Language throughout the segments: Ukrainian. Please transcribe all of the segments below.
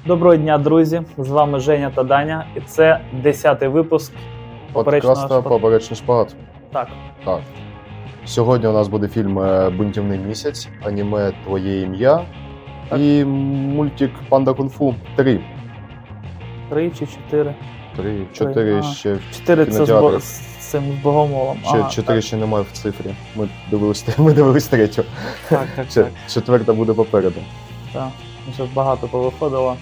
Доброго дня, друзі! З вами Женя та Даня, і це 10-й випуск подкаста «Поперечний шпагат». Так. Сьогодні у нас буде фільм «Бунтівний місяць», аніме «Твоє ім'я» і мультик «Панда Кунг-фу 3». 3 чи 4? 4 ще в 4 це з цим богомолом. 4 ще немає в цифрі. Ми дивились третю. Так. Четверта буде попереду. Так, вже багато повиходило.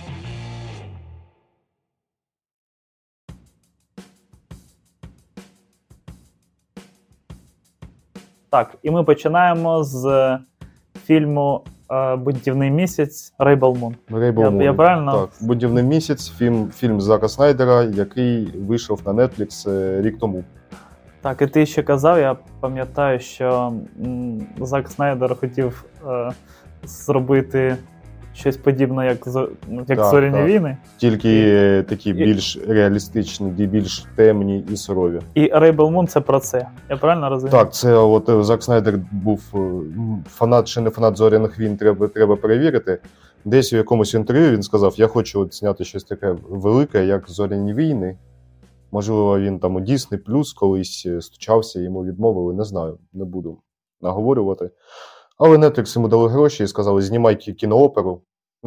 Так, і ми починаємо з фільму «Бунтівний місяць» Rebel Moon. Я правильно? Так, «Бунтівний місяць» фільм Зака Снайдера, який вийшов на Netflix рік тому. Так, і ти ще казав, я пам'ятаю, що Зак Снайдер хотів зробити щось подібне, як «Зоряні війни». Тільки такі більш реалістичні, більш темні і сурові. І Rebel Moon – це про це. Я правильно розумію? Так, це от Зак Снайдер був фанат чи не фанат «Зоряних війн», треба перевірити. Десь у якомусь інтерв'ю він сказав, я хочу зняти щось таке велике, як «Зоряні війни». Можливо, він там у Disney+ колись стучався, йому відмовили, не знаю, не буду наговорювати. Але Netflix йому дали гроші і сказали, знімай кінооперу.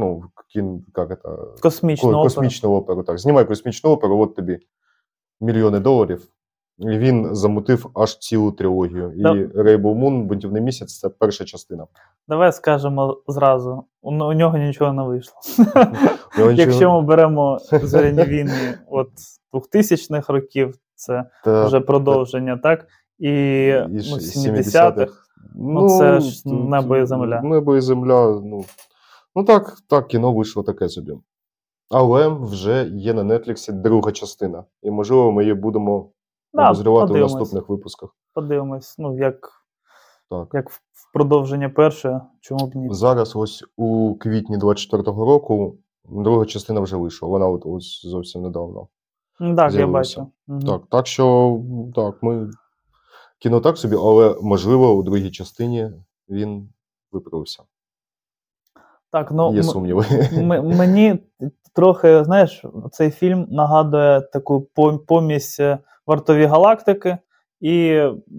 Космічну оперу. Так. Знімай космічну оперу, от тобі мільйони $. І він замутив аж цілу трилогію. І Rebel Moon, «Бунтівний місяць» – це перша частина. Давай скажемо зразу, у нього нічого не вийшло. Якщо ми беремо «Зоряні війни» от 2000-х років, це вже продовження, так? І 70-х. Це ж «Небо і земля». «Небо і земля», так, кіно вийшло таке собі. Але вже є на Netflix друга частина. І, можливо, ми її будемо обозрівати в наступних випусках. Подивимось, як в продовження першої, чому б ні. Зараз ось у квітні 24-го року друга частина вже вийшла. Вона ось зовсім недавно. Так, я бачу. Так що, ми... Кіно так собі, але, можливо, у другій частині він виправився. Так, є сумніви. Мені трохи, знаєш, цей фільм нагадує таку помість «Вартові галактики» і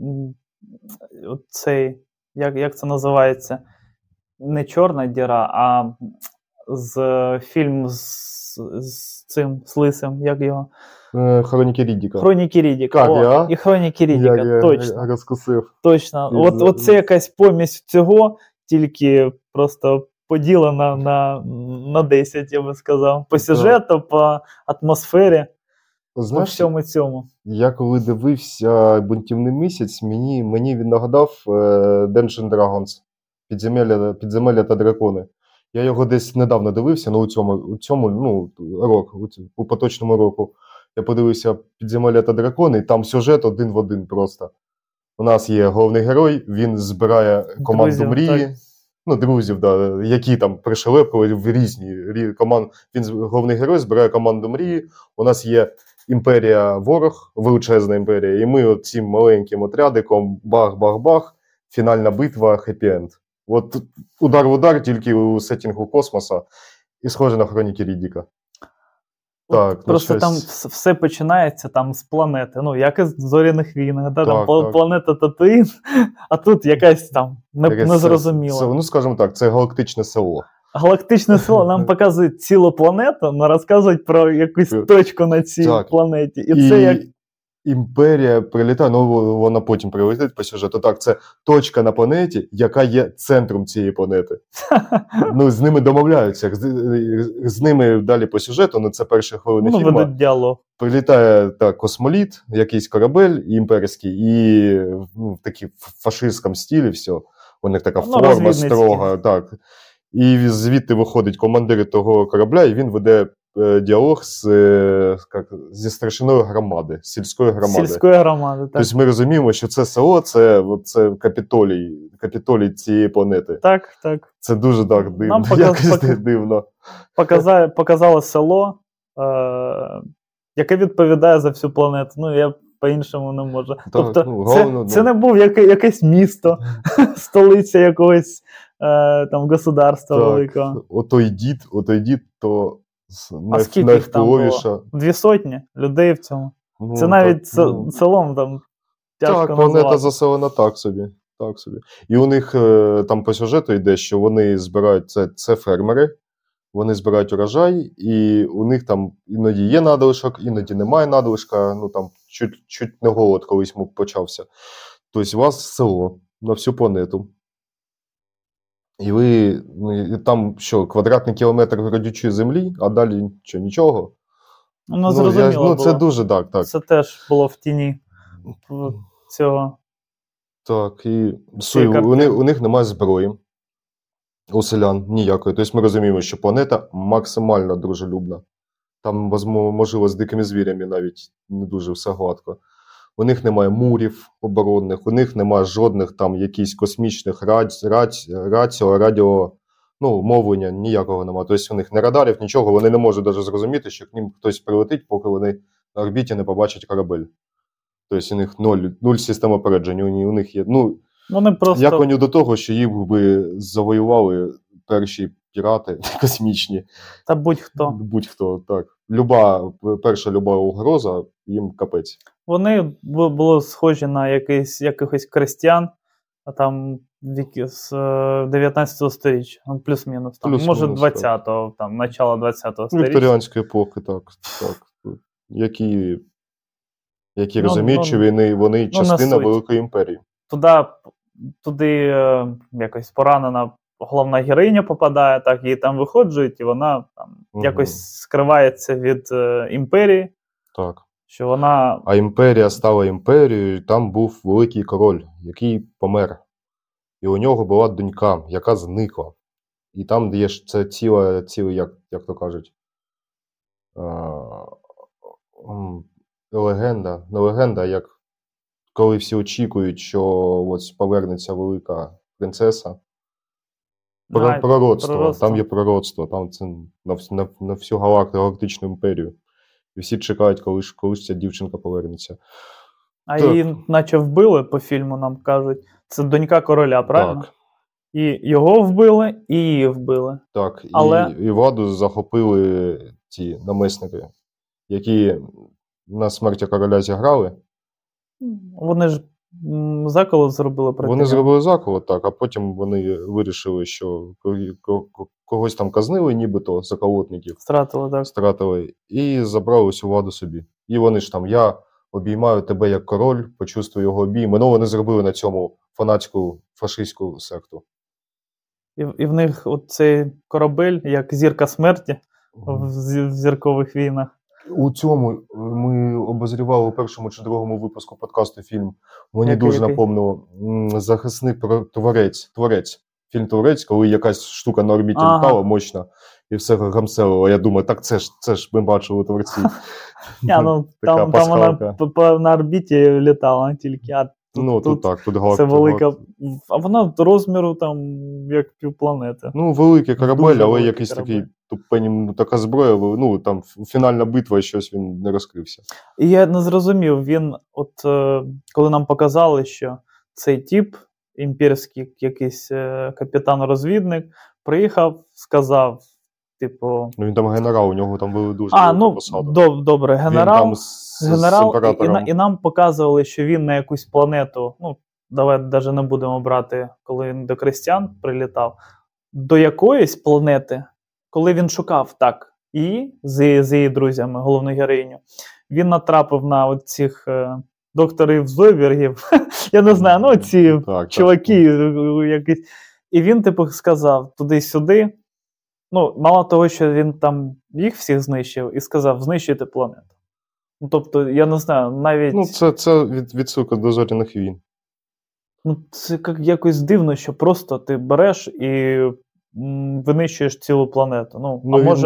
цей, як це називається, не «Чорна діра», а фільм з цим, з Лисим, як його? «Хроніки Ріддіка». «Хроніки Ріддіка», і «Хроніки Ріддіка», точно. Я розкусив. Точно. От це якась помість цього, тільки просто поділена на 10, я би сказав. По сюжету, по атмосфері, по всьому цьому. Я коли дивився «Бунтівний місяць», мені він нагадав Dungeons & Dragons, «Підземелля та дракони». Я його десь недавно дивився, у поточному року. Я подивився «Підземелля та дракони», і там сюжет один в один просто. У нас є головний герой, він збирає команду мрії. Друзів, які там пришелепили в різні команди. Головний герой збирає команду мрії. У нас є імперія ворог, величезна імперія, і ми цим маленьким отрядиком бах-бах-бах, фінальна битва, хеппі-енд. От удар в удар, тільки у сеттінгу космоса, і схоже на «Хроніки Ріддіка». Так, просто там все починається з планети, як і з «Зоряних війн», планета Татуїн, а тут якась там незрозуміла. Скажімо так, це галактичне село. Галактичне село нам показують цілу планету, але розказують про якусь точку на цій планеті. І це як... Імперія прилітає, вона потім прилетить по сюжету. Так, це точка на планеті, яка є центром цієї планети. З ними домовляються. З ними далі по сюжету, це перші хвилини фільму. Ведуть діалог. Прилітає космоліт, якийсь корабель імперський, і в такій фашистському стилі все. У них така форма строга. Так. І звідти виходить командир того корабля, і він веде діалог зі старшиною громади, сільської громади. Так. Тобто ми розуміємо, що це село, це капітолій цієї планети. Так. Це дуже дивно. Дивно. Показало село, яке відповідає за всю планету. Я по-іншому не можу. Тобто це не був якесь місто, столиця якогось там государства великого. Отой дід, то А скільки їх там було? 200 людей в цьому? Ну, це навіть селом там тяжко назвати. Так, планета заселена так собі. І у них там по сюжету йде, що вони збирають, це фермери, вони збирають урожай, і у них там іноді є надлишок, іноді немає надлишка, ну там чуть не голод колись почався. Тобто у вас село на всю планету. І ви, там що, квадратний кілометр родючої землі, а далі що, нічого? Ну, зрозуміло це дуже так. Це теж було в тіні цього. Так, і у них немає зброї. У селян ніякої. Тобто ми розуміємо, що планета максимально дружелюбна. Там, можливо, з дикими звірями навіть не дуже все гладко. У них немає мурів оборонних, у них немає жодних там якихось космічних радіо, мовлення, ніякого немає. Тобто у них не радарів, нічого, вони не можуть навіть зрозуміти, що к ним хтось прилетить, поки вони на орбіті не побачать корабель. Тобто у них нуль систем опередження, у них є, вони просто... як вони до того, що їх би завоювали перші пірати космічні. Та будь-хто. Будь-хто, так. Перша люба угроза, їм капець. Вони були схожі на якихось крестьян, а там з 19 століття, плюс-мінус. Може 20-го, там, начало 20-го століття. Вікторіанської епохи, так. Які розуміють, що вони частина великої імперії. Туди якось поранена головна героїня попадає, так, її там виходжують, і вона там якось скривається від імперії. Так. Що вона... А імперія стала імперією, і там був великий король, який помер. І у нього була донька, яка зникла. І там є це ціле, як то кажуть, легенда. Не легенда, як коли всі очікують, що ось повернеться велика принцеса. Пророцтво. Там є пророцтво, там це на всю галактичну імперію. І всі чекають, коли ця дівчинка повернеться. А так. Її наче вбили по фільму, нам кажуть. Це донька короля, правильно? Так. І його вбили, і її вбили. Так, і владу захопили ті намисники, які на смерті короля зіграли. Вони ж заколот зробили проти нього. Вони зробили заколот, так, а потім вони вирішили, що когось там казнили, нібито заколотників. Стратили. І забрали всю владу собі. І вони ж там, я обіймаю тебе як король, почувствую його обійми. Ну, вони зробили на цьому фанатську фашистську секту. І в них цей корабель, як зірка смерті в зіркових війнах. У цьому ми обозрівали у першому чи другому випуску подкасту фільм. Мені дуже напомнило захисник Творець. Фільм «Творець», коли якась штука на орбіті літала мощна і все гамселило. Я думаю, так це ж ми бачили у «Творці». Там вона на орбіті літала тільки, тут це велика, а вона розміру там як півпланети. Великий корабель, але якийсь такий така зброя, там фінальна битва, щось він не розкрився. І я не зрозумів, він, коли нам показали, що цей тип, імперський якийсь капітан-розвідник, приїхав, сказав, типу... Він там генерал, у нього там були дуже посаду. Добре, генерал, і нам показували, що він на якусь планету, давай навіть не будемо брати, коли він до крестьян прилітав, до якоїсь планети, коли він шукав і з її друзями, головну героїню, він натрапив на цих докторів Зойбергів, я не знаю, ці чуваки якісь, і він сказав туди-сюди, мало того, що він там їх всіх знищив і сказав, знищуйте планету. Тобто, я не знаю, навіть... Це відсилка до «Зоряних війн». Це якось дивно, що просто ти береш і винищуєш цілу планету.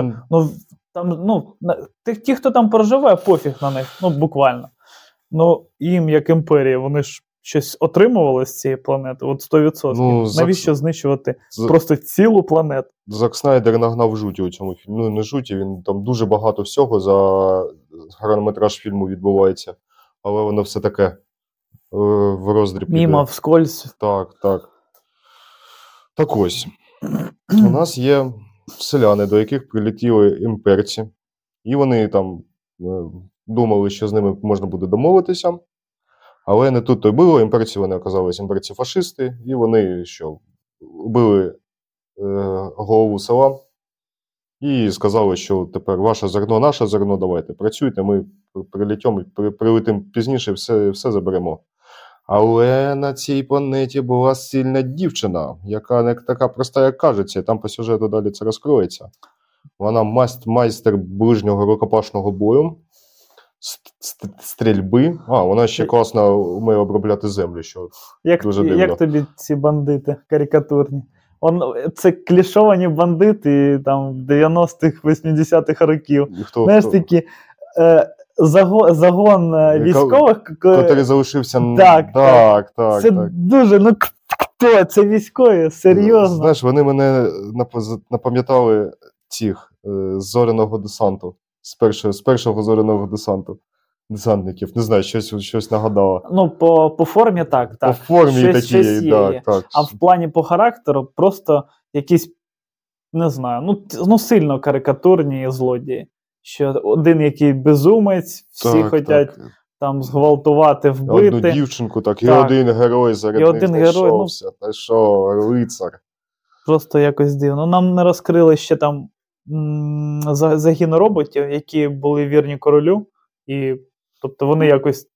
Ті, хто там проживає, пофіг на них, буквально. Їм, як імперія, вони ж щось отримували з цієї планети, 100%. Навіщо знищувати просто цілу планету? Зак Снайдер нагнав жуті у цьому фільмі. Не жуті, він там дуже багато всього за хронометраж фільму відбувається. Але воно все таке в роздріб. Мімо, вскользь. Так. Так ось. У нас є селяни, до яких прилетіли імперці, і вони там думали, що з ними можна буде домовитися, але не тут то й було, імперці вони оказалися імперці-фашисти, і вони вбили голову села і сказали, що тепер ваше зерно, наше зерно, давайте, працюйте, ми прилетимо пізніше, все заберемо. Але на цій планеті була сильна дівчина, яка не така проста, як кажеться, і там по сюжету далі це розкроється. Вона майстер ближнього рукопашного бою, стрільби. Вона ще класно вміє обробляти землю, що дуже дивно. Як тобі ці бандити карикатурні? Це клішовані бандити там 90-х, 80-х років. Знаєш, такі загон військових, який залишився. Так. Це дуже, хто? Це військові, серйозно. Знаєш, вони мене напам'ятали цих зоряного десанту, з першого зоряного десантників. Не знаю, щось нагадало. По формі так. По формі такі, так. А в плані по характеру просто якісь, не знаю, сильно карикатурні злодії. Що один який безумець, всі хочуть там зґвалтувати, вбити. Одну дівчинку, і один герой серед них знайшовся. Та що, лицар. Просто якось дивно. Нам не розкрили ще там загін роботів, які були вірні королю. І, тобто вони якось,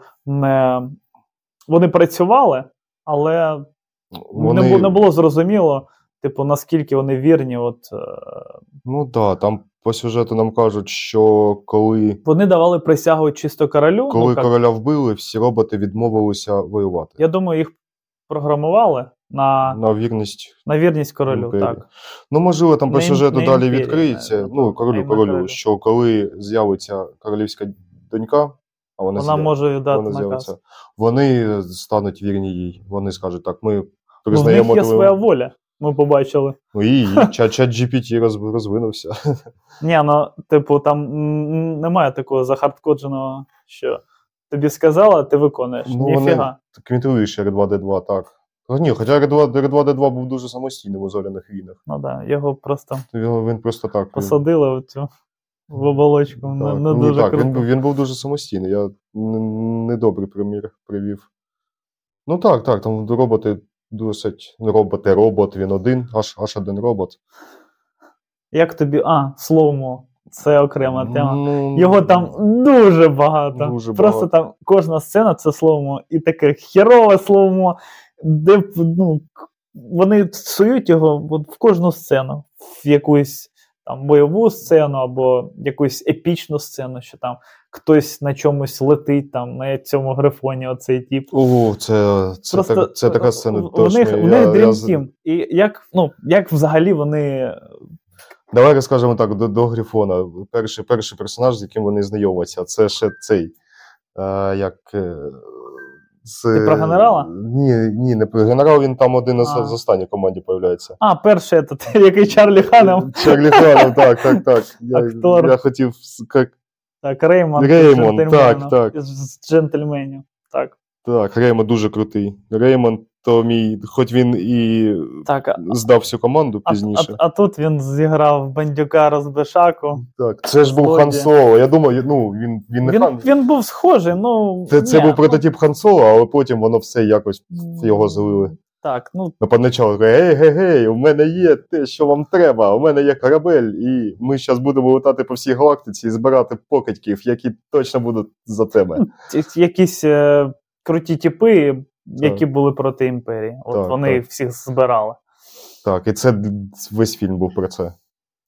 вони працювали, але не було зрозуміло, наскільки вони вірні. Там по сюжету нам кажуть, що коли... Вони давали присягу чисто королю. Коли короля вбили, всі роботи відмовилися воювати. Я думаю, їх програмували на вірність королю, імперії. Так. Можливо, там по сюжету далі відкриється. Королю, що коли з'явиться королівська донька, а вона може віддати наказ. Вони стануть вірні їй. Вони скажуть, так, ми признаємо... В них є своя воля. Ми побачили. І чат-GPT розвинувся. Ні, там немає такого захардкодженого, що тобі сказала, ти виконуєш. Ніфіга. Ти квінтуєш R2-D2, так. Ні, хоча R2-D2 був дуже самостійним у зоряних війнах. Його просто... Він просто так. Посадили в оболочку. Не дуже круто. Він був дуже самостійний. Я недобрий примір привів. Так, там роботи досить робот, він один, аж один робот. Як тобі, слоумо, це окрема тема. Його там дуже багато. Просто там кожна сцена це слоумо. І таке херове слоумо, де, вони псують його в кожну сцену. В якусь там бойову сцену, або якусь епічну сцену, що там хтось на чомусь летить, там, на цьому грифоні, оцей тип. Це така сцена точно. У них Dream Team. І як взагалі вони... Давай розкажемо так, до Грифона. Перший персонаж, з яким вони знайомляться, це ще цей, Ти про генерала? Ні, не про генерал, він там один з останніх команді появляється. Перший, який Чарлі Ханом. Чарлі Ханом, так. Актор. Я хотів... Так, Реймонд, так. З джентльменів, так. Так, Реймонд дуже крутий. Реймонд, то мій, хоч він і здав всю команду пізніше. А тут він зіграв бандюка Розбишаку. Так, це ж був Хан Соло. Я думаю, він не Хан. Він був схожий, Це був прототип Хан Соло, але потім воно все якось його злили. Так, Поначалу, гей, у мене є те, що вам треба, у мене є корабель, і ми зараз будемо летати по всій галактиці і збирати покидьків, які точно будуть за тебе. Якісь круті типи, які були проти імперії. Вони всіх збирали. Так, і це весь фільм був про це.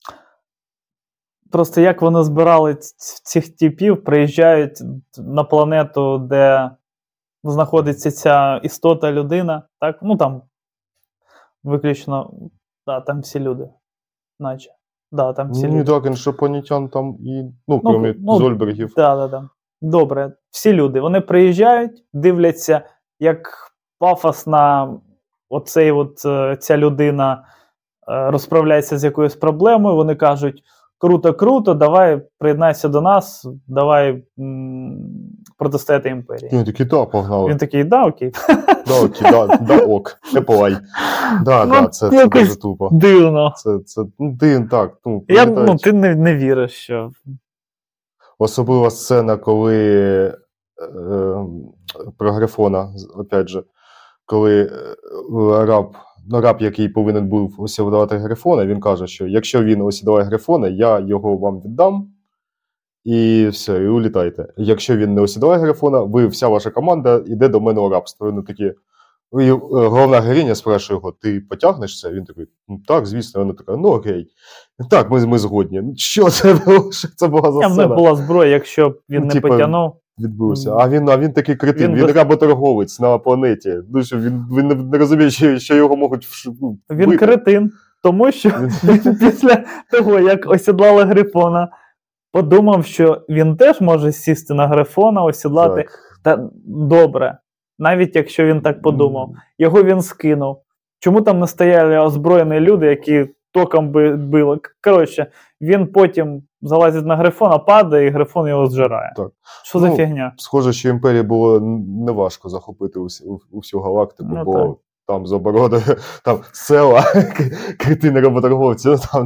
Просто як вони збирали цих типів, приїжджають на планету, де знаходиться ця істота, людина, так? Там виключно, там всі люди, наче. Там всі люди. Так, іншопланетян там і, крім Зольбергів. Так. Добре, всі люди, вони приїжджають, дивляться, як пафосна ця людина розправляється з якоюсь проблемою, вони кажуть, круто, давай приєднайся до нас, давай протистояти імперії. Він такий, погнали. Він такий, окей. Ок, не палай. Це дуже тупо. Дивно. Це дивно, так. Ти не віриш, що... Особлива сцена, коли про Грифона, опять же, коли раб, який повинен був осідати Грифона, він каже, що якщо він осідає Грифона, я його вам віддам, і все, і улітайте. Якщо він не осідає Грифона, вся ваша команда йде до мене у рабство. Вони такі... І головна героїня спрашує його, ти потягнеш це? Він такий, так, звісно. Вона така, окей. Так, ми згодні. Що це було? Що це була за сцена? В них була зброя, якщо б він не потягнув. Відбувся. А він такий кретин, він работорговець на планеті. Він не розуміє, що його можуть Він бити. кретин, тому що він після того, як осідлали Грифона, подумав, що він теж може сісти на Грифона, осідлати. Та добре. Навіть якщо він так подумав. Його він скинув. Чому там не стояли озброєні люди, які током били? Коротше, він потім залазить на Грифона, падає, і Грифон його зжирає. Так. Що за фігня? Схоже, що імперії було неважко захопити усю галактику, бо там з оборудою, там села, кретини работорговці, там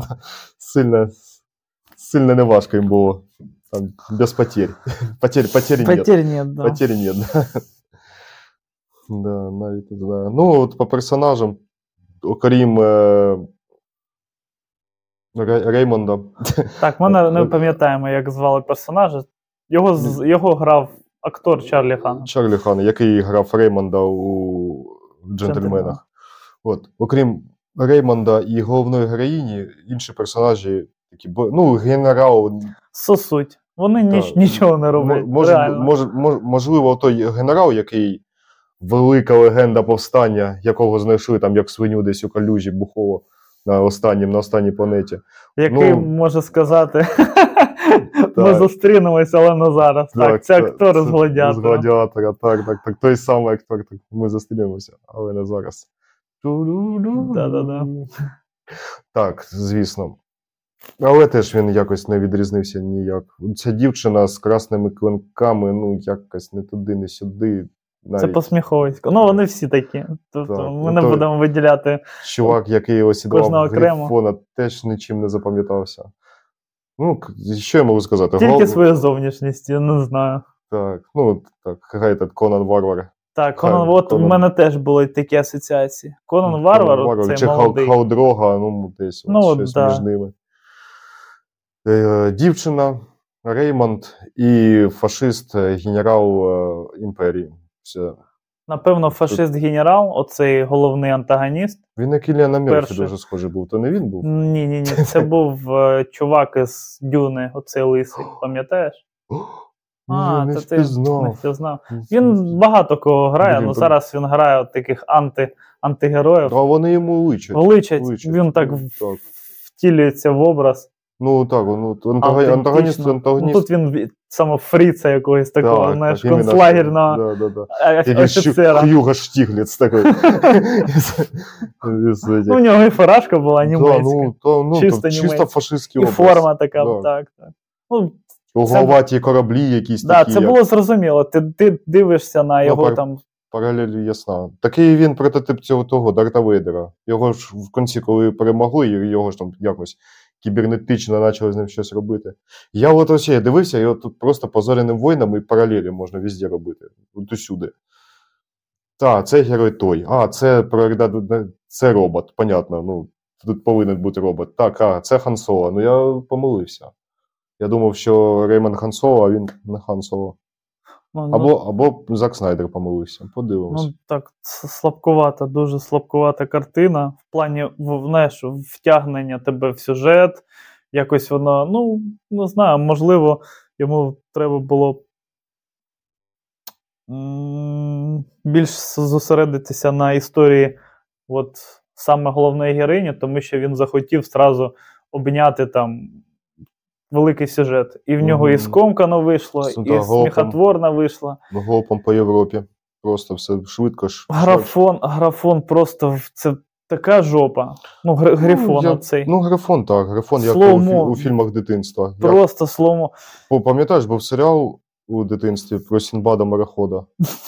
сильно неважко їм було. Там без потерь. Потерь нет. Потерь нет, да. Да, навіть не знаю. От по персонажам, окрім Реймонда. Так, ми не пам'ятаємо, як звали персонажа. Його грав актор Чарлі Хан. Чарлі Хан, який грав Реймонда у «Джентльменах». Окрім Реймонда і головної героїні, інші персонажі, такі, генерал... Сосуть. Вони нічого не роблять. Можливо, той генерал, який велика легенда повстання, якого знайшли там як свиню десь у калюжі Бухово на останній планеті. Який може сказати, ми зустрінемося, але не зараз. Так, це актор з «Гладіатора». З «Гладіатора», так. Той самий актор, ми зустрінемося, але не зараз. Да. Так, звісно. Але теж він якось не відрізнився ніяк. Ця дівчина з красними клинками, якось не туди, не сюди. Навіть. Це посміховисько. Вони всі такі. Тобто ми не будемо виділяти. Чувак, який осідував Грифона, теж нічим не запам'ятався. Що я можу сказати? Тільки свою зовнішність, я не знаю. Так, Конан Варвар. Так, Конан, у мене теж були такі асоціації. Конан Варвар, цей чи молодий. Чи Хаудрога, десь щось між ними. Дівчина, Реймонд і фашист, генерал імперії. Все. Напевно, фашист-генерал, оцей головний антагоніст. Він на Кіліана Мерфі дуже схожий був, то не він був? Ні, це був чувак із Дюни, оцей лисий, пам'ятаєш? Не впізнав. Він багато кого грає, зараз він грає таких антигероїв. А вони йому личать. Він так втілюється в образ. Антагоніст. Тут він саме фріца якогось такого, концлагерного офіцера. Х'юго Штігліц такий. У нього і фуражка була німецька. Чисто фашистський образ. І форма така, так. Угловаті кораблі якісь такі. Так, це було зрозуміло. Ти дивишся на його там... Паралель ясна. Такий він прототип цього Дарта Вейдера. Його ж в кінці, коли перемогли, його ж там якось кібернетично почали з ним щось робити. Я дивився, і тут просто по «Зоряним воїнам» і паралелі можна везде робити. Усюди. Так, це герой той. Це робот, понятно. Тут повинен бути робот. Так, це Хан Соло. Я помилився. Я думав, що Реймонд Хан Соло, а він не Хан Соло. Або Зак Снайдер помилився. Подивимось. Так, слабкувата, дуже слабкувата картина. В плані, втягнення тебе в сюжет. Якось воно, не знаю, можливо, йому треба було більш зосередитися на історії саме головної героїні, тому що він захотів зразу обняти там великий сюжет. І в нього і скомкано вийшло, і сміхотворно вийшло. Голпом по Європі. Просто все швидко. Графон просто, це така жопа. Грифон оцей. Грифон, так. Грифон, як у фільмах дитинства. Просто слоумо. Пам'ятаєш, був серіал у дитинстві про Сінбада морехода.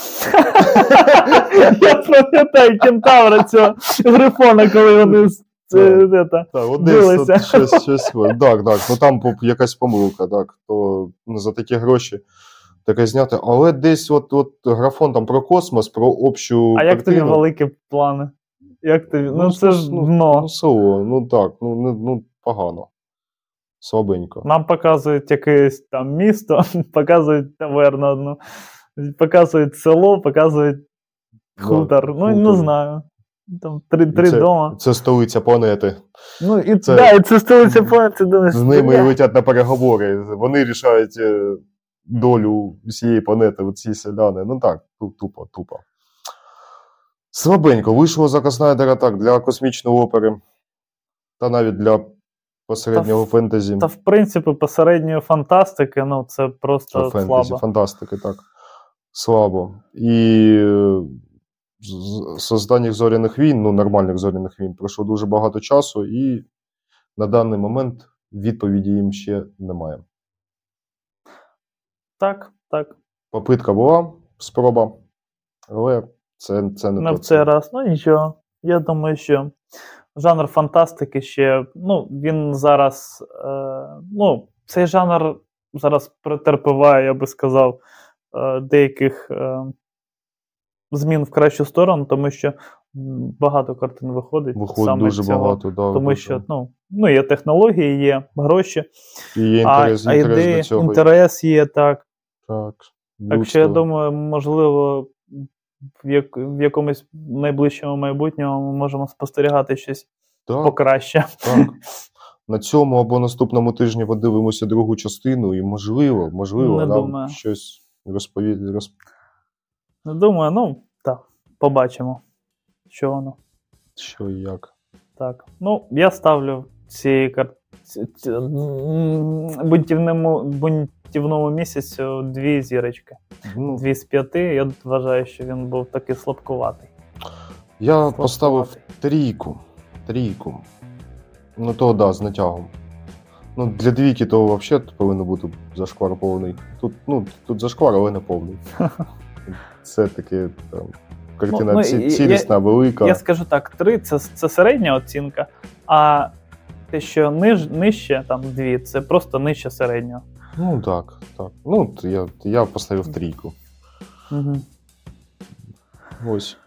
Я пам'ятаю кентавра цього грифона, коли вони билися. Щось. Так, ну там якась помилка, так, то за такі гроші таке зняти. Але десь от графон там про космос, про общу А як тобі великі плани? Як тобі? Ну це ж дно. Ну, село, ну так, ну погано. Слабенько. Нам показують якесь там місто, показують таверну одну, показують село, показують хутор. Ну, не знаю. Там три дома. Це столиця планети. Ну, і це столиця планети. З ними летять на переговори. Вони рішають долю всієї планети, оці селяни. Ну так, тупо. Слабенько. Вийшло Зака Снайдера так, для космічної опери. Та навіть для посереднього фентезі. Та, в принципі, посередньої фантастики, ну, це просто слабо. Фантастики, так. Слабо. І з останніх «Зоряних війн», ну, нормальних «Зоряних війн», пройшло дуже багато часу, і на даний момент відповіді їм ще немає. Так. Попитка була, спроба, але це не в цей раз. Ну, нічого. Я думаю, що жанр фантастики ще, ну, він зараз, цей жанр зараз претерпіває, я би сказав, деяких змін в кращу сторону, тому що багато картин виходить саме дуже цього. Багато, да, тому дуже. що, є технології, є гроші, і є інтерес, ідеї, інтерес є, так. Так що я думаю, можливо, в якомусь найближчому майбутньому ми можемо спостерігати щось покраще. Так. На цьому або наступному тижні подивимося другу частину і можливо, нам щось розповість. Не думаю, побачимо, що воно. Що і як. Так, я ставлю бунтівному місяцю 2 зірочки. 2 з 5. Я вважаю, що він був такий слабкуватий. Я поставив 3. Ну, то, з натягом. Ну, для 2 то взагалі повинен бути зашквар повний. Тут зашквар, але не повний. Це таке, картина цілісна, велика. Я скажу так, 3 – це середня оцінка, а те, що нижче, там 2, це просто нижче середнього. Ну, так. Ну, я поставив 3. Угу. Ось.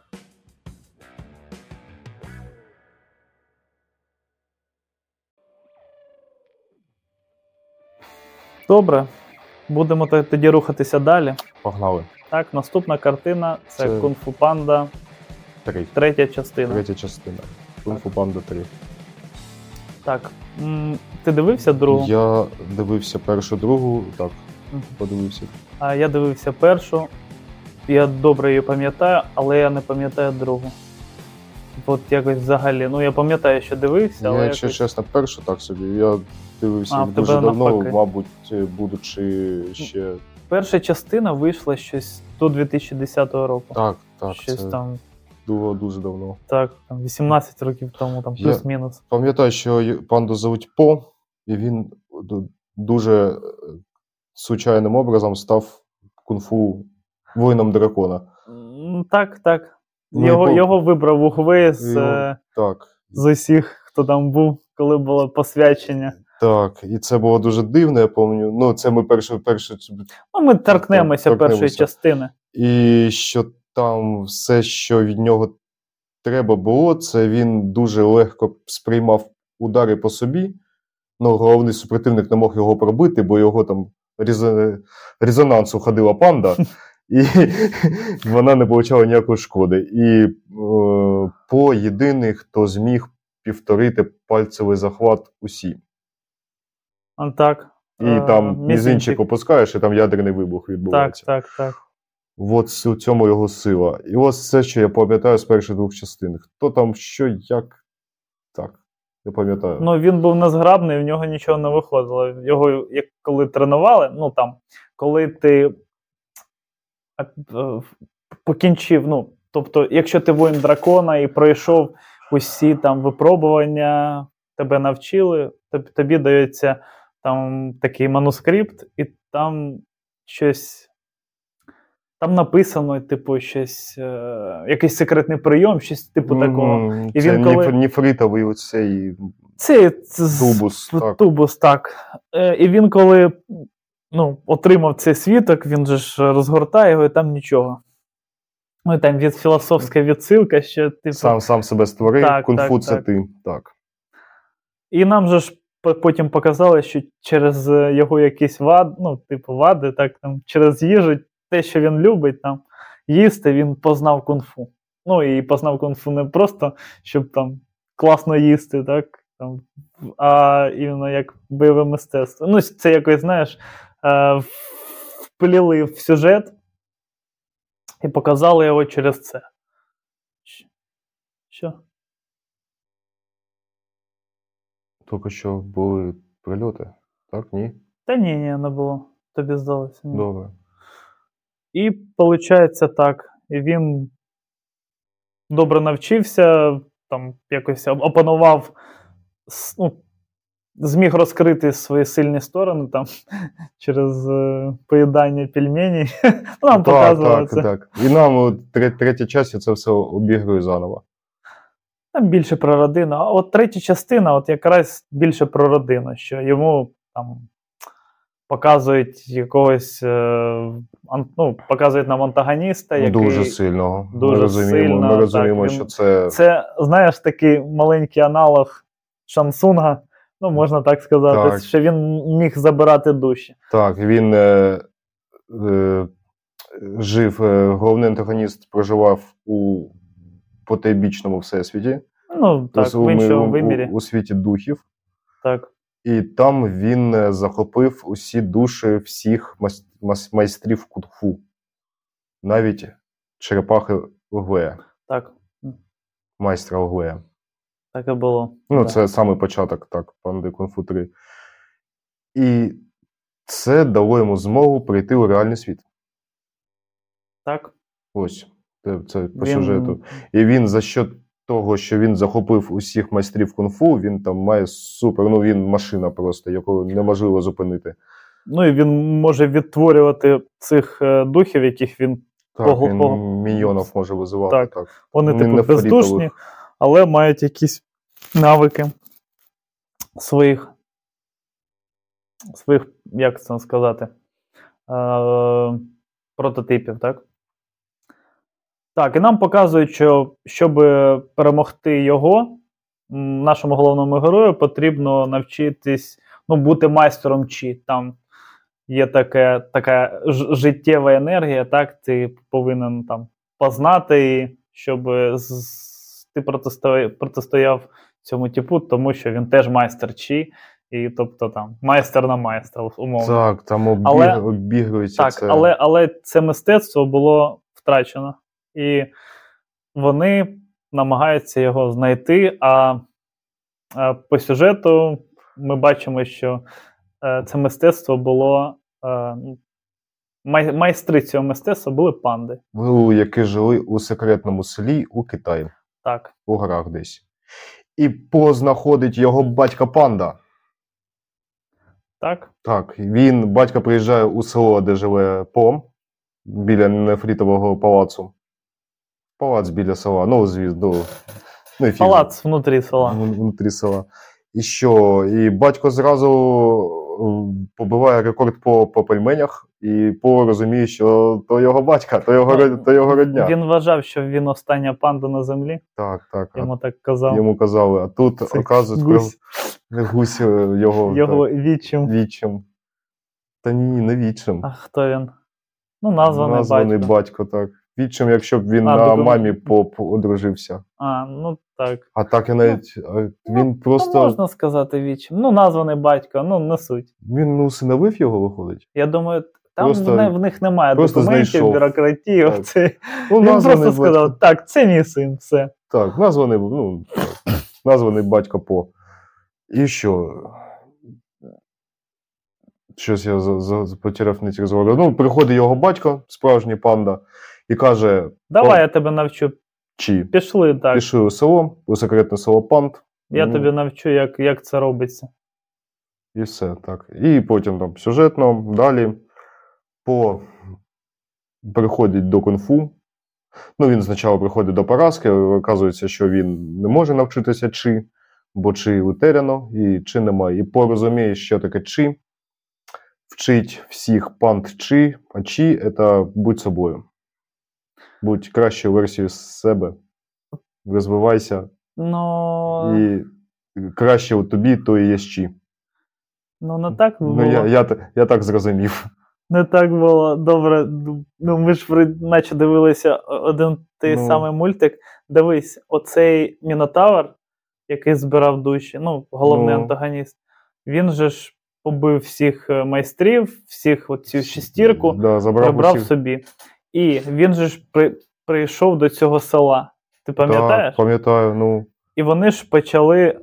Добре. Будемо тоді рухатися далі. Погнали. Так, наступна картина – це Кунг-фу Панда 3 частина. 3 частина. Кунг-фу Панда 3. Так. Ти дивився другу? Я дивився першу, другу, так, подивився. А я дивився першу. Я добре її пам'ятаю, але я не пам'ятаю другу. От якось взагалі. Ну, я пам'ятаю, що дивився, але якщо чесно, першу так собі. Я дивився дуже давно, мабуть, будучи ще... Перша частина вийшла щось до 2010 року. Так. Щось це там... було дуже давно. Так, там 18 років тому, там плюс-мінус. Пам'ятаю, що панду звуть По, і він дуже случайним образом став кунг-фу воїном дракона. Так. Його вибрав Угвей з усіх, хто там був, коли було посвячення. Так, і це було дуже дивно, я пам'ятаю. Ну, це ми перше... ми торкнемося першої частини. І що там все, що від нього треба було, це він дуже легко сприймав удари по собі. Ну, головний супротивник не мог його пробити, бо його там резонансу ходила панда, і вона не отримала ніякої шкоди. І По єдиний, хто зміг повторити пальцевий захват усі. Так. І там мізинчик опускаєш, і там ядерний вибух відбувається. Так. От у цьому його сила. І ось все, що я пам'ятаю з перших 2 частин. Хто там, що, як. Так, я пам'ятаю. Ну, він був незграбний, в нього нічого не виходило. Його, коли тренували, коли ти покінчив, тобто, якщо ти воїн дракона і пройшов усі там випробування, тебе навчили, тобі дається там такий манускрипт, і там щось. Там написано, типу, щось, якийсь секретний прийом, щось типу такого. І це він, нефритовий оцей тубус. Тубус, так. І він коли отримав цей свиток, він же ж розгортає його, і там нічого. Ну, і там філософська відсилка, що типу... Сам себе створив, кунг-фу це ти. Так. І нам же ж потім показали, що через його якісь вади, так, там, через їжу, те, що він любить там їсти, він познав кунг-фу. Ну, і познав кунг-фу не просто, щоб там класно їсти, так, там, а іменно як бойове мистецтво. Ну, це якось, знаєш, впліли в сюжет і показали його через це. Що? Тільки що були прильоти, так? Ні? Та ні, не було. Тобі здалося. Ні. Добре. І, виходить, так, він добре навчився, там, якось опанував, зміг розкрити свої сильні сторони, там, через поїдання пельменей. Нам показували це. Так. І нам третя частина це все обігрує заново. Там більше про родину. А от третя частина, от якраз більше про родину, що йому там показують якогось, показують нам антагоніста, який... Дуже сильного. Дуже ми розуміємо, так, що це... Це, знаєш, такий маленький аналог Шансунга, можна так сказати, що він міг забирати душі. Так, він жив, головний антагоніст проживав у потойбічному всесвіті. Ну, так, в іншому вимірі. У світі духів. Так. І там він захопив усі душі всіх майстрів кунг-фу. Навіть черепахи Оглея. Так. Майстра Оглея. Так і було. Це самий початок, так, Панди Кунг-фу 3. І це дало йому змогу прийти у реальний світ. Так. Ось, це по сюжету. І він за що того, що він захопив усіх майстрів кунг-фу, він там має супер, він машина просто, яку неможливо зупинити. Ну і він може відтворювати цих духів, яких він... Так, він міньйонів може визивати. Так. Вони типу бездушні, але мають якісь навики своїх, як це сказати, прототипів, так? Так, і нам показують, що щоб перемогти його, нашому головному герою, потрібно навчитись, бути майстером чі. Там є така життєва енергія, так, ти повинен там познати її, щоб ти протистояв цьому типу, тому що він теж майстер чі, і тобто там майстер на майстра, умовно. Так, там обігрується так, це. Але це мистецтво було втрачено. І вони намагаються його знайти, а по сюжету ми бачимо, що це мистецтво було... майстри цього мистецтва були панди. Які жили у секретному селі у Китаї. Так. У горах десь. І познаходить його батька панда. Так. Так. Батько приїжджає у село, де живе Пом, біля нефритового палацу. Палац біля села, звісно. Палац внутрі села. Внутрі села. І що? І батько зразу побиває рекорд по пельменях, і По розуміє, що то його батька, то його родня. Він вважав, що він остання панда на землі. Так. Йому так казав. Йому казали, а тут, оказується, гусь його відчим. Та ні, не відчим. А хто він? Названий батько, так. Відчим, якщо б він на мамі одружився. Так. А так і навіть він просто... можна сказати відчим. Названий батько, не суть. Він усиновив його, виходить? Я думаю, там в них немає документів, бюрократії. Він просто сказав, так, це мій син, все. Так, названий батько По. І що? Щось я потеряв нить розговору. Приходить його батько, справжній панда, і каже... Давай я тебе навчу. Чі. Пішли, так. Пішли у село, у секретне село Панд. Я тобі навчу, як це робиться. І все, так. І потім там сюжетно, далі приходить до кунг-фу. Ну, він спочатку приходить до поразки, оказується, що він не може навчитися чи, бо чи утеряно, і чи немає. І порозуміє, що таке чи. Вчить всіх панд чи, а чи – це будь собою. Будь кращою версією себе. Розвивайся. І краще у тобі, то і є чи. Ну, не так було. Ну, я так зрозумів. Не так було добре. Ну, ми ж наче дивилися один той самий мультик. Дивись, оцей Мінотавр, який збирав душі, головний антагоніст, він же ж побив всіх майстрів, всіх оцю шестірку, прибрав собі. І він же ж прийшов до цього села. Ти пам'ятаєш? Так, пам'ятаю, І вони ж почали,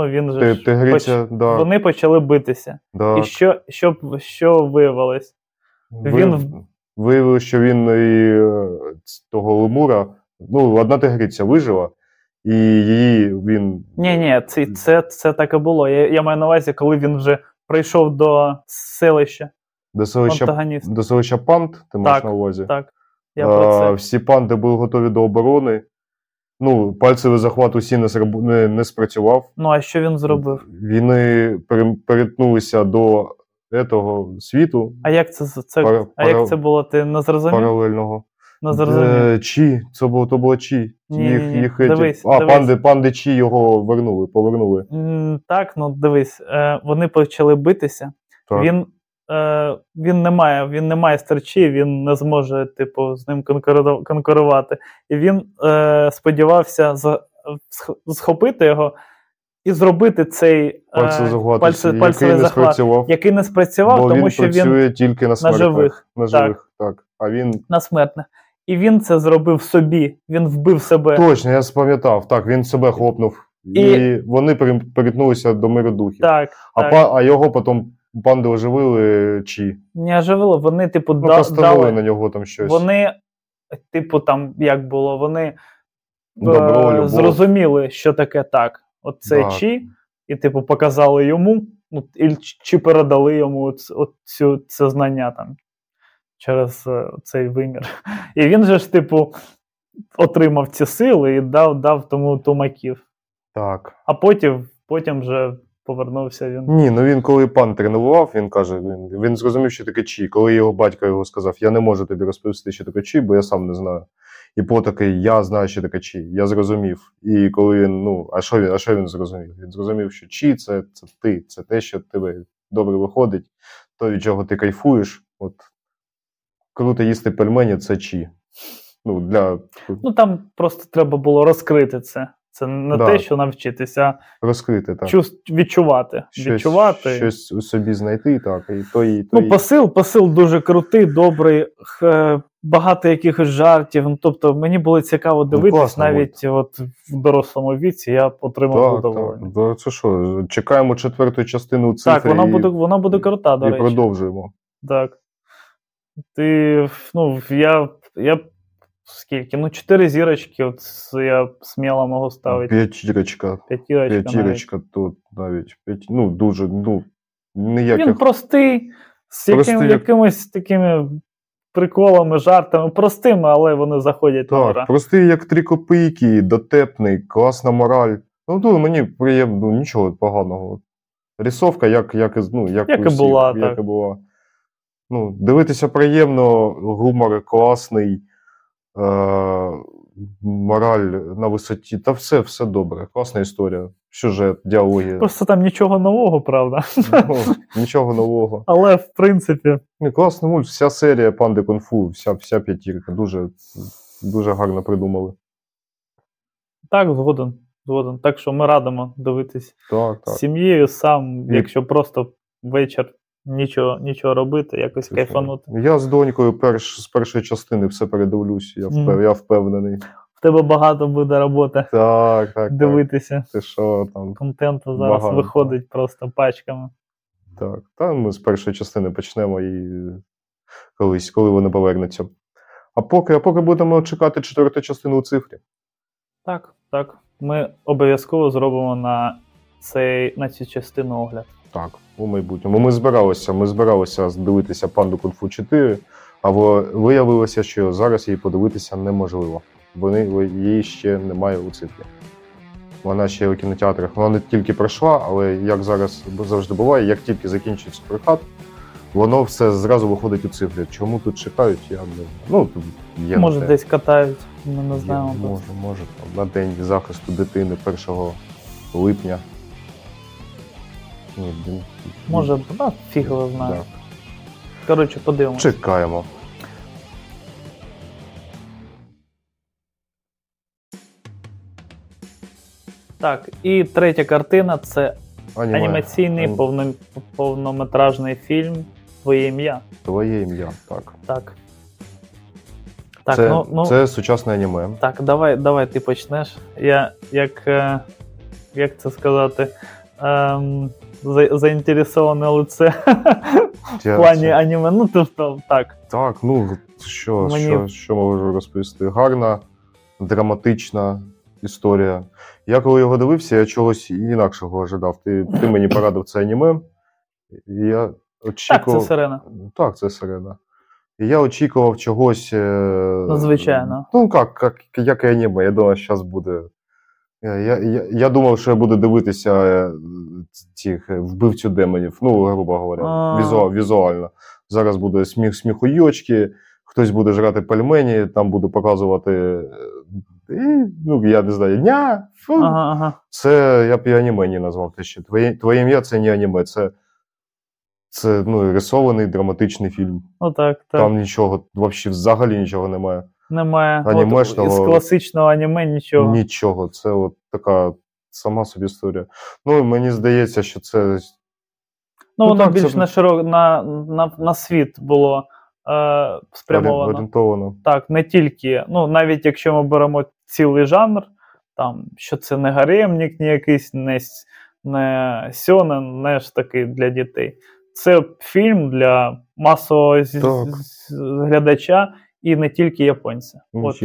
вони почали битися. Да. І що виявилось? Виявилось, що він і того лемура, одна тигриця вижила, і її він... Ні, це так і було. Я маю на увазі, коли він вже прийшов до селища. До селища панд, ти маєш на увазі? Так, я про це. Всі панди були готові до оборони. Пальцевий захват усі не спрацював. А що він зробив? Вони перетнулися до цього світу. А як це було? Ти не зрозумів? Паралельного. Не зрозумів. Чі. То було Чі. Дивись. Панди Чі його повернули. Так, дивись. Вони почали битися. Так. Він не має старчі, він не зможе, з ним конкурувати. І він сподівався схопити його і зробити цей пальцевий захват, який не спрацював, тому що він працює тільки на живих. Так. А він на смертних. І він це зробив собі, він вбив себе. Точно, я спам'ятав. Так, він себе хлопнув. І вони перетнулися до миру духів. Так. А його потім панди оживили чи? Не оживили, вони, дали на нього там щось. Вони, як було, вони Добро, зрозуміли, що таке так. Оце чи, і, показали йому, чи передали йому це знання там через цей вимір. І він же ж, отримав ці сили і дав тому тумаків. Так. А потім вже повернувся він. Ні, він коли пан тренував, він каже, він зрозумів, що таке чі. Коли його батько його сказав, я не можу тобі розповісти, що таке чі, бо я сам не знаю. І такий, я знаю, що таке чі. Я зрозумів. І коли він, а що він зрозумів? Він зрозумів, що чі – це ти, це те, що тебе добре виходить, то, від чого ти кайфуєш. Круто їсти пельмені – це чі. Там просто треба було розкрити це. Це не те, що навчитися, розкрити, так. Відчувати. Щось у собі знайти, так. Посил дуже крутий, добрий, багато якихось жартів. Тобто мені було цікаво дивитись, навіть в дорослому віці я отримав задоволення. Так, це що, чекаємо 4-ту частину цифри. Так, вона буде крута, до речі. І продовжуємо. Так. Я скільки? 4 зірочки, я сміло можу ставити. П'ятірочка тут навіть. Дуже, ніяких. Він простий, з якимось такими приколами, жартами. Простими, але вони заходять на ура. Простий, як 3 копійки, дотепний, класна мораль. Мені приємно, нічого поганого. Рисовка, як і була. Дивитися приємно, гумор класний. Мораль на висоті, та все добре, класна історія, сюжет, діалоги. Просто там нічого нового, правда? Нічого нового. Але, в принципі... Класний мульт, вся серія Панди Кунг-фу, вся п'ятірка, дуже, дуже гарно придумали. Так, згоден. Так що ми радимо дивитись з сім'єю, якщо просто вечір нічого робити, якось кайфанути. Я з донькою з першої частини все передивлюсь, я впевнений. В тебе багато буде роботи дивитися. Ти що там? Контенту зараз виходить просто пачками. Так, ми з першої частини почнемо і коли вони повернуться. А поки будемо чекати 4-ту частину у цифрі. Так. Ми обов'язково зробимо на цю частину огляд. Так, у майбутньому. Ми збиралися дивитися «Панду Кунг-фу 4», але виявилося, що зараз її подивитися неможливо. Її ще немає у цифрі. Вона ще у кінотеатрах. Вона не тільки пройшла, але, як зараз завжди буває, як тільки закінчується прокат, воно все зразу виходить у цифрі. Чому тут чекають, я не знаю. Ну, тут є. Може, десь катають, ми не знаємо. Може, на День захисту дитини 1 липня. Може, фіг його знає. Да. Коротше, подивимось. Чекаємо. Так, і третя картина – це анімаційний повнометражний фільм «Твоє ім'я». «Твоє ім'я», так. Так. Це сучасне аніме. Так, давай ти почнеш. Я, як це сказати, заінтересоване лице в плані аніме. Ну, тобто, так. Так, що можу розповісти? Гарна, драматична історія. Я коли його дивився, я чогось інакшого ожидав. Ти мені порадив це аніме. І я очікував... Так, це «Сирена». Так, це «Сирена». І я очікував чогось... Звичайно. Як і аніме. Я думав, зараз буде... Я думав, що я буду дивитися цих вбивцю демонів, грубо говоря, візуально. Зараз буде сміхуйочки, хтось буде жрати пельмені, там буду показувати, я не знаю, фу. Ага. Це я б і аніме не назвав. Твоє ім'я – це не аніме, це рисований драматичний фільм. Так. Там нічого, взагалі нічого немає. Немає. Анімешного... Із класичного аніме нічого. Нічого. Це от така сама собі історія. Мені здається, що це... Воно більш на світ було спрямовано. Орієнтовано. Так, не тільки. Навіть якщо ми беремо цілий жанр, там, що це не гаремник, ні якийсь, не сьонен, не ж таки для дітей. Це фільм для масового глядача, і не тільки японця.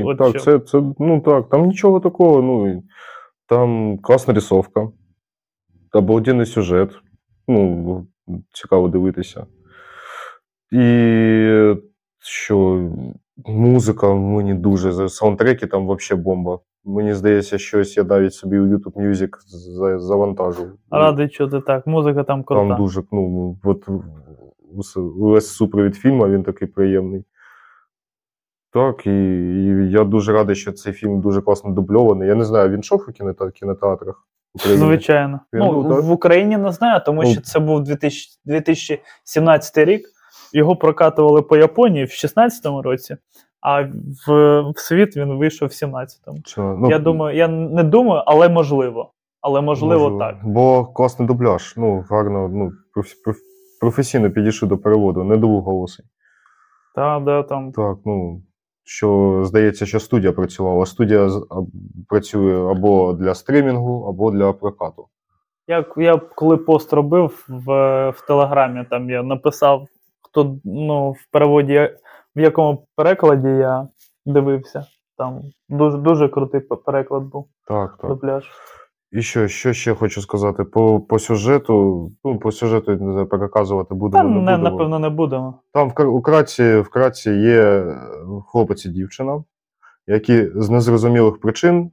Там нічого такого. Там класна рисовка, обалденний сюжет. Цікаво дивитися. І що музика мені дуже... Саундтреки там взагалі бомба. Мені здається, щось я навіть собі у YouTube Music завантажу. Радий чути так. Музика там крута. Там дуже, весь супровід фільму, він такий приємний. Так, і я дуже радий, що цей фільм дуже класно дубльований. Я не знаю, він йшов у кінотеатрах? Звичайно. В Україні не знаю, тому що це був 2017 рік. Його прокатували по Японії в 2016 році, а в світ він вийшов в 2017-му. Я не думаю, але можливо. Можливо, так. Бо класний дубляж. Гарно, професійно підійшов до переводу, не двоголосий. Там. Так, що здається, що студія працювала. Студія працює або для стримінгу, або для прокату. Я коли пост робив в Телеграмі, там я написав, хто в переводі, в якому перекладі я дивився. Там дуже, дуже крутий переклад був. Так. Дубляж. І що ще хочу сказати? По сюжету, не знаю, переказувати будемо, не будемо. Напевно, не будемо. Там вкратці є хлопець і дівчина, які з незрозумілих причин,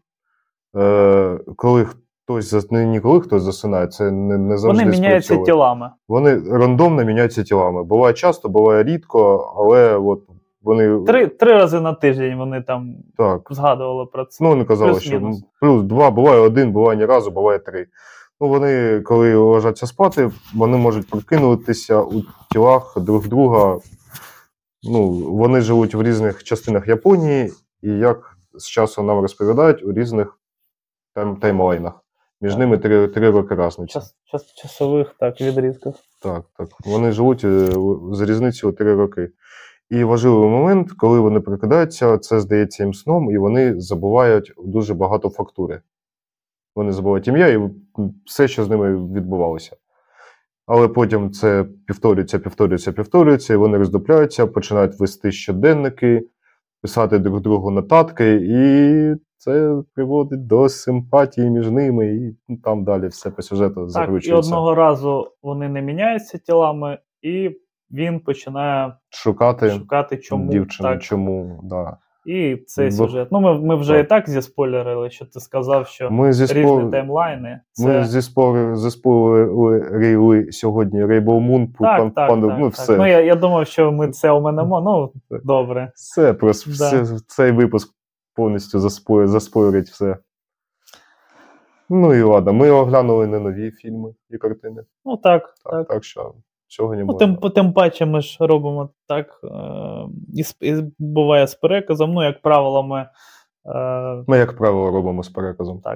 коли хтось засинає, це не завжди вони міняються тілами. Вони рандомно міняються тілами. Буває часто, буває рідко, але вони... Три рази на тиждень вони там згадували про це. Вони казали, що плюс 2, буває 1, буває ні разу, буває 3. Вони, коли ложаться спати, вони можуть прокинутися у тілах друг друга. Вони живуть в різних частинах Японії, і як з часом нам розповідають, у різних таймлайнах. Між ними 3 роки різниці. Часових, відрізках. Так. Вони живуть з різницею 3 роки. І важливий момент, коли вони прокидаються, це здається їм сном, і вони забувають дуже багато фактури. Вони забувають ім'я і все, що з ними відбувалося. Але потім це повторюється, і вони роздупляються, починають вести щоденники, писати друг другу нотатки, і це приводить до симпатії між ними, і там далі все по сюжету закручується. І одного разу вони не міняються тілами, і він починає шукати чому. Дівчину, так. чому, да. І цей сюжет. Ну, ми вже і так зіспойлерили, що ти сказав, що різні таймлайни. Ми зіспойлерили сьогодні Rainbow Moon, все. Ну, я думав, що ми це оминемо, ну, добре. Все, просто цей випуск повністю заспойлерить все. Ну і ладно, ми оглянули не нові фільми і картини. Ну, так. Так що цього не можна. Тим паче ми ж робимо так, і буває з переказом, ну, як правило, ми... Ми, як правило, робимо з переказом. Так.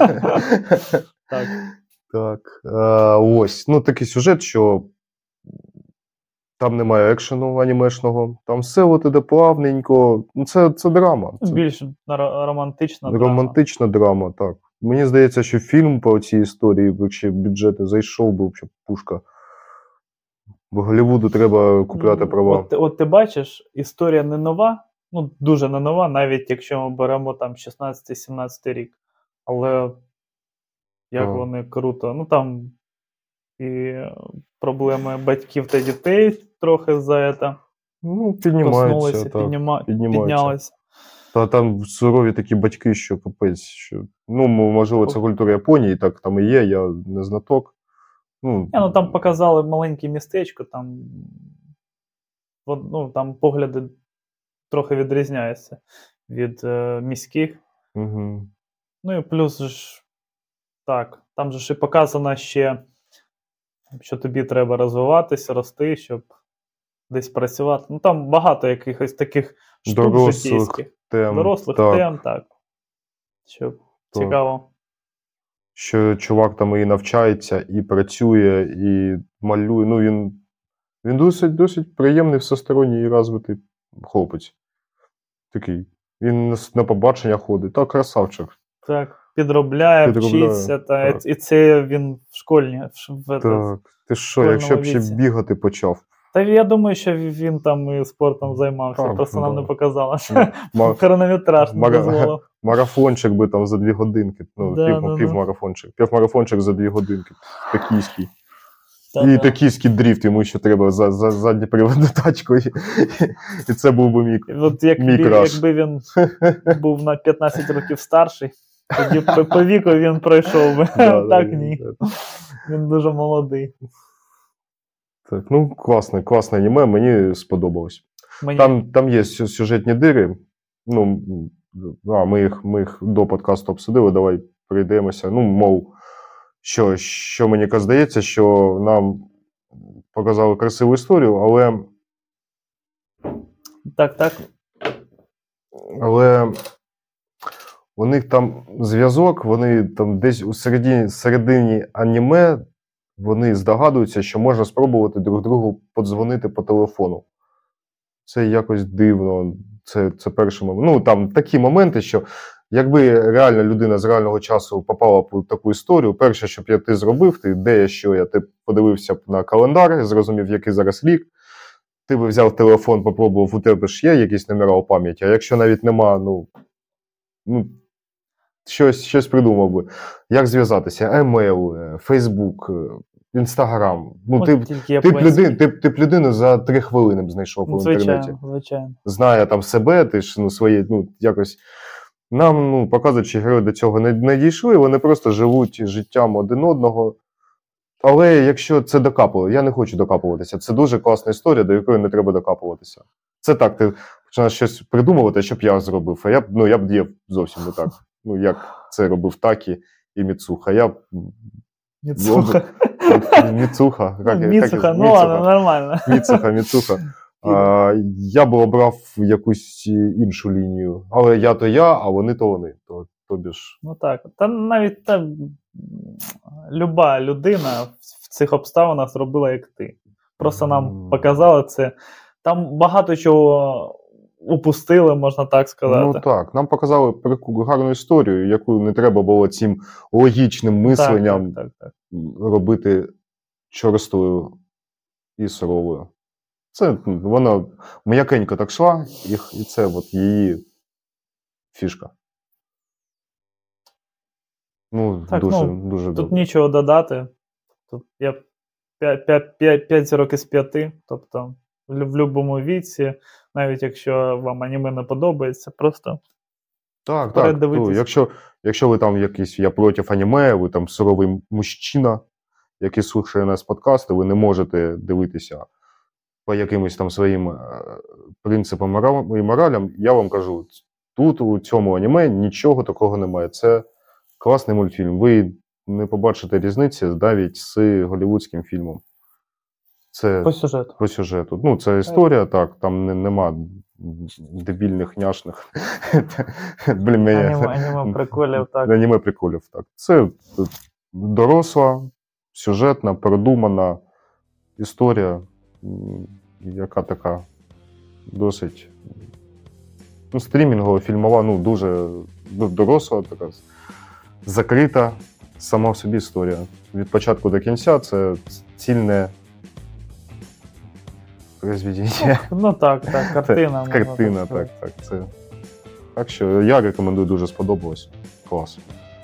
Так. Ось, ну, такий сюжет, що там немає екшену анімешного, там все от іде плавненько, ну, це драма. Більш романтична драма. Романтична драма, так. Мені здається, що фільм по цій історії, якщо бюджети зайшов, був б пушка. В Голлівуду треба купляти права. От ти бачиш, історія не нова, ну дуже не нова, навіть якщо ми беремо там 16-17 рік. Але як вони круто. Ну там і проблеми батьків та дітей трохи за це. Ну, піднімаються. Піднялися. Та там сурові такі батьки, що капець. Що... Ну, можливо, це культура Японії, так там і є, я не знаток. Ну, там показали маленьке містечко, там, там погляди трохи відрізняються від міських. Угу. Ну і плюс ж, так, там же ж і показано ще, що тобі треба розвиватися, рости, щоб десь працювати. Ну там багато якихось таких штук життєйських. Дорослих тем, так. Щоб цікаво. Що чувак там і навчається, і працює, і малює. Ну, він досить приємний, всесторонній і розвитий хлопець. Такий. Він на побачення ходить. Та красавчик. Так, підробляє, вчиться. Так. І це він в школьні. Так, ти що, якщо б ще бігати почав. Та я думаю, що він там і спортом займався, просто нам не показало. Хронометраж не дозволив. Марафончик би там за 2 годинки. Півмарафончик. Півмарафончик за 2 годинки. Токійський. І токійський дріфт, йому ще треба за задньоприводну тачку. І це був би мій краш. Якби він був на 15 років старший, тоді по віку він пройшов би. Так, ні. Він дуже молодий. Так, ну, класне аніме, мені сподобалось. Там є сюжетні дири. Ну, ми їх до подкасту обсудили, давай пройдемося. Ну, мов, що мені здається, що нам показали красиву історію, але... Так. Але у них там зв'язок, вони там десь у середині аніме, вони здогадуються, що можна спробувати друг другу подзвонити по телефону. Це якось дивно. Це перший момент. Ну, там такі моменти, що якби реальна людина з реального часу попала по таку історію, перше, що б ти зробив, ти подивився б на календар, зрозумів, який зараз рік, ти би взяв телефон, попробував, у тебе ж є якісь номера у пам'яті, а якщо навіть нема, щось придумав би. Як зв'язатися? Емейл, Фейсбук, Інстаграм. Ну, ти б людину за 3 хвилини б знайшов по інтернеті. Звичайно. Знає там себе, ти ж своє, якось. Нам, показують, що герої до цього не дійшли, вони просто живуть життям один одного. Але якщо це докапували, я не хочу докапуватися. Це дуже класна історія, до якої не треба докапуватися. Це так, ти починаєш щось придумувати, що б я зробив. А я б діяв зовсім не так. Ну, як це робив Такі і Міцуха. Міцуха. Міцуха, нормально. Міцуха. Я б обрав якусь іншу лінію. Але я то я, а вони то вони. Тобі ж... Ну так. Та навіть люба людина в цих обставинах зробила, як ти. Просто нам показали це. Там багато чого упустили, можна так сказати. Ну так, нам показали гарну історію, яку не треба було цим логічним мисленням так. робити чорстою і суровою. Це вона м'якенько так шла, і це от її фішка. Ну, так, дуже тут добре. нічого додати. Тут я 5 зірок із 5, тобто в будь-якому віці, навіть якщо вам аніме не подобається, просто так. Ну, якщо ви там якийсь «я проти аніме», ви там суровий мужчина, який слухає нас подкасти, ви не можете дивитися по якимось там своїм принципам і моралям, я вам кажу, тут у цьому аніме нічого такого немає. Це класний мультфільм. Ви не побачите різниці навіть з голлівудським фільмом. Це по сюжету. Ну, це історія, так, там нема дебільних, няшних. Аніме-приколів, так. Аніме-приколів, так. Це доросла, сюжетна, продумана історія, яка така досить стрімінгова, фільмова, дуже доросла, така закрита сама в собі історія. Від початку до кінця це цільне розвідіння. Ну так, картина. Картина, так. Так що я рекомендую, дуже сподобалось. Клас.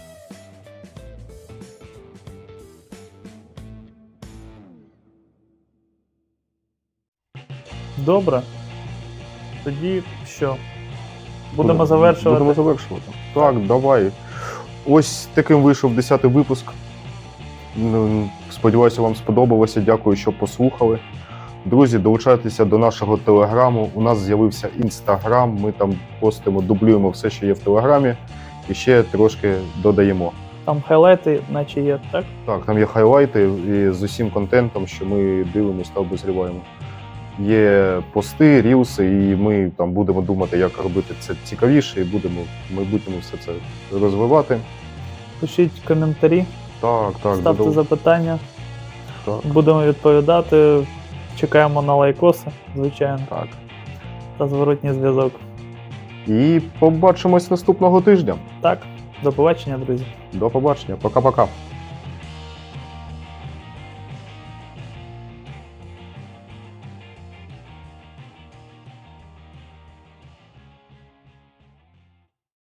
Добре. Тоді що? Будемо завершувати? Будемо завершувати. Так, давай. Ось таким вийшов 10-й випуск. Сподіваюся, вам сподобалося. Дякую, що послухали. Друзі, долучайтеся до нашого телеграму. У нас з'явився інстаграм. Ми там постимо, дублюємо все, що є в телеграмі. І ще трошки додаємо. Там хайлайти, наче є, так? Так, там є хайлайти і з усім контентом, що ми дивимося та обозріваємо. Є пости, рілси, і ми там будемо думати, як робити це цікавіше, і будемо в майбутньому все це розвивати. Пишіть коментарі, ставте запитання, так. Будемо відповідати. Чекаємо на лайкоси, звичайно. Так. Та зворотній зв'язок. І побачимось наступного тижня. Так, до побачення, друзі. До побачення, пока-пока.